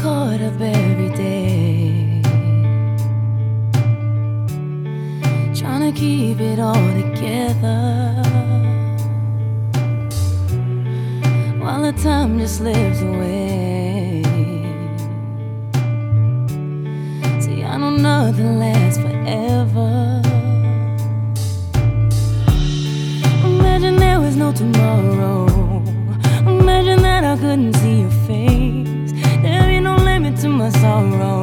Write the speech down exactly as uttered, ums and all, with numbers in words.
caught up every day, trying to keep it all together, while the time just slips away. See, I know nothing lasts forever. Imagine there was no tomorrow. Imagine that I couldn't see your face. There'd be no limit to my sorrow.